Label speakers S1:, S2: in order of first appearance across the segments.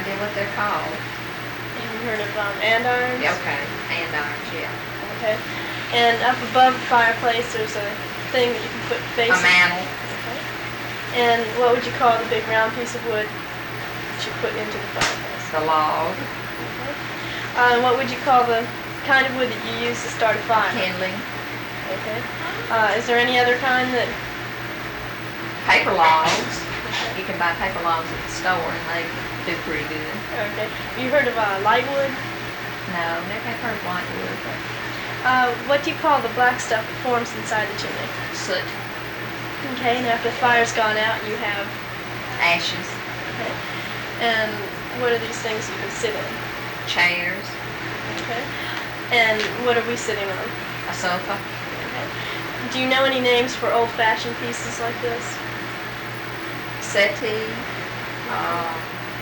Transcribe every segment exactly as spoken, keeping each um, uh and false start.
S1: idea what they're called.
S2: Have you heard of um, andirons?
S1: Yeah, okay, andirons, yeah.
S2: Okay. And up above the fireplace, there's a thing that you can put faces.
S1: A mantle.
S2: Okay. And what would you call the big round piece of wood that you put into the fireplace?
S1: The log.
S2: Okay. Uh, and what would you call the kind of wood that you use to start a fire?
S1: Kindling.
S2: Okay. Uh, is there any other kind that?
S1: Paper logs. You can buy paper logs at the store and they do pretty good.
S2: Okay. Have you heard of uh, lightwood?
S1: No, never have heard of whitewood. But
S2: Uh, what do you call the black stuff that forms inside the chimney?
S1: soot,
S2: Okay. And after the fire's gone out, you have.
S1: ashes,
S2: Okay. And what are these things you can sit in?
S1: chairs,
S2: Okay. And what are we sitting on?
S1: a sofa,
S2: Okay. Do you know any names for old-fashioned pieces like this?
S1: settee, um,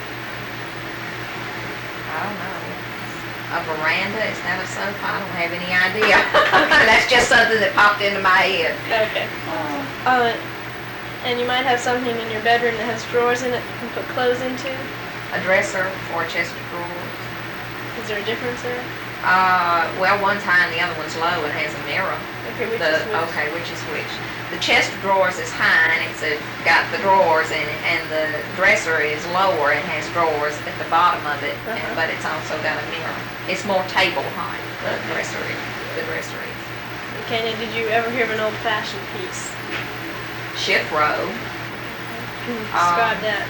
S1: I don't know, a veranda. Is that a sofa? I don't have any idea. That's just something that popped into my head.
S2: Okay. Uh, and you might have something in your bedroom that has drawers in it you can put clothes into.
S1: A dresser or a chest of drawers.
S2: Is there a difference there?
S1: Uh, well, one's high and the other one's low and has a mirror.
S2: Okay, which
S1: The,
S2: is which?
S1: okay, which is which? The chest of drawers is high and it's a, got the drawers in it, and the dresser is lower and has drawers at the bottom of it, and,
S2: Uh-huh.
S1: but it's also got a mirror. It's more table height, the dresser is. The dresser is.
S2: Okay, now did you ever hear of an old-fashioned piece?
S1: Shift row.
S2: Can you describe
S1: Um,
S2: that?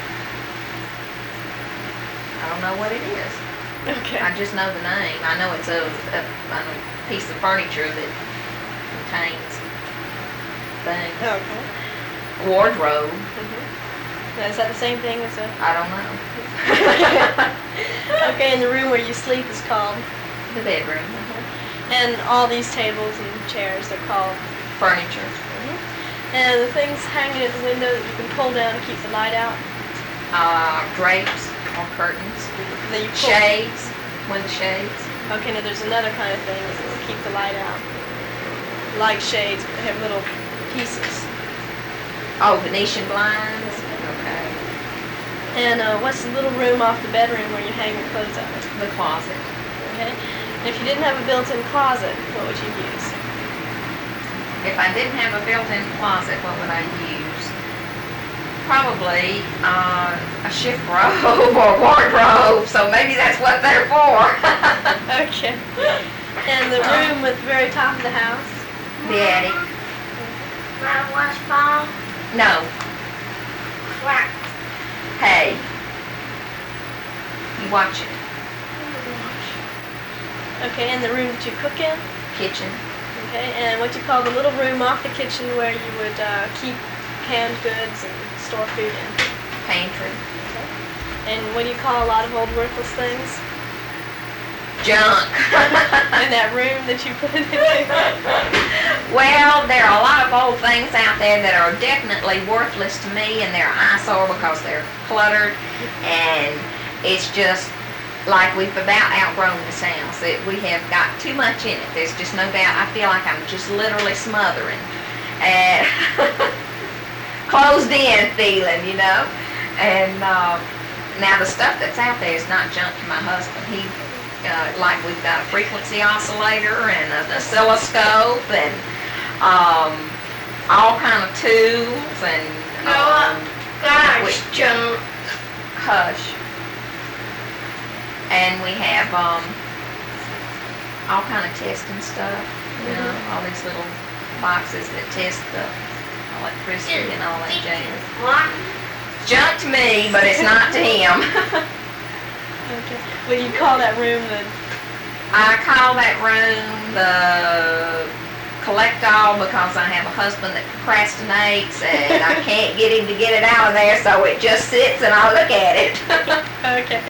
S1: I don't know what it is.
S2: Okay.
S1: I just know the name. I know it's a, a, a piece of furniture that contains things.
S2: Okay.
S1: Wardrobe.
S2: Mm-hmm. Now, is that the same thing as a...
S1: I don't know.
S2: Okay, and the room where you sleep is called...
S1: The bedroom.
S2: And all these tables and chairs, they're called...
S1: Furniture.
S2: And the things hanging at the window that you can pull down to keep the light out,
S1: Uh, drapes or curtains.
S2: that you pull...
S1: Shades. Window shades.
S2: Okay, now there's another kind of thing that will keep the light out. Like shades, but they have little pieces.
S1: Oh, Venetian blinds. Okay.
S2: And uh, what's the little room off the bedroom where you hang your clothes out?
S1: The closet.
S2: Okay? And if you didn't have a built-in closet, what would you use?
S1: If I didn't have a built-in closet, what would I use? Probably uh, a shift robe or wardrobe, so maybe that's what they're for.
S2: Okay. And the room at the very top of the house?
S1: The attic.
S3: My wash ball.
S1: No.
S3: Crack.
S1: Hey. You watch it.
S2: Okay, and the room that you cook in?
S1: Kitchen.
S2: Okay, and what you call the little room off the kitchen where you would uh, keep canned goods and store food in?
S1: Pantry.
S2: And what do you call a lot of old worthless things?
S1: Junk.
S2: In that room that you put it in?
S1: Well, there are a lot of old things out there that are definitely worthless to me, and they're eyesore because they're cluttered, and it's just like we've about outgrown this house. It, we have got too much in it. There's just no doubt. I feel like I'm just literally smothering. And closed in feeling, you know. And uh, now the stuff that's out there is not junk to my husband. He, uh, like we've got a frequency oscillator and an oscilloscope and um, all kind of tools and um,
S3: Gosh,
S1: Wait.
S3: junk.
S1: hush. And we have um, all kind of testing stuff, you know, all these little boxes that test the electricity and all that jazz.
S3: What?
S1: Junk to me, but it's not to him.
S2: Okay. What do you call that room then?
S1: I call that room the collect all because I have a husband that procrastinates and I can't get him to get it out of there, so it just sits and I look at it.
S2: Okay.